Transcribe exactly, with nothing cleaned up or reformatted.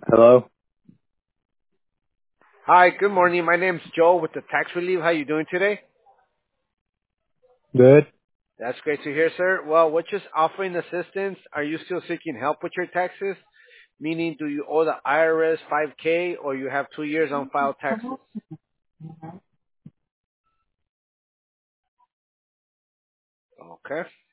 Hello? Hi, good morning. My name's Joe with the Tax Relief. How you doing today? Good? That's great to hear, sir. Well, we're just offering assistance. Are you still seeking help with your taxes? Meaning, do you owe the I R S five K or you have two years on file taxes? Okay.